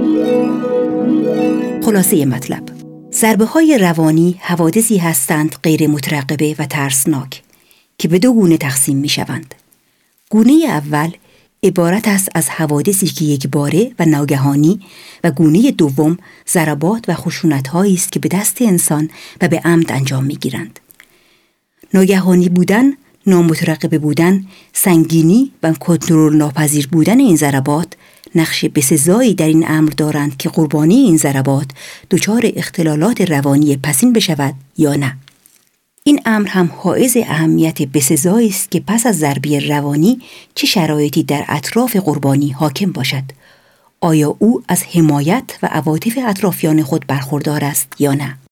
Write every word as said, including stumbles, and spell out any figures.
خلاصه مطلب: ضربه‌های روانی حوادثی هستند غیر مترقبه و ترسناک که به دو گونه تقسیم می‌شوند. گونه اول عبارت است از حوادثی که یکباره و ناگهانی و گونه دوم ضربات و خشونت‌هایی است که به دست انسان و به عمد انجام می‌گیرند. ناگهانی بودن، نامترقبه بودن، سنگینی و کنترل ناپذیر بودن این ضربات نقش بسزایی در این امر دارند که قربانی این ضربات دچار اختلالات روانی پسین بشود یا نه. این امر هم حائز اهمیت بسزایی است که پس از ضربه روانی چه شرایطی در اطراف قربانی حاکم باشد. آیا او از حمایت و عواطف اطرافیان خود برخوردار است یا نه؟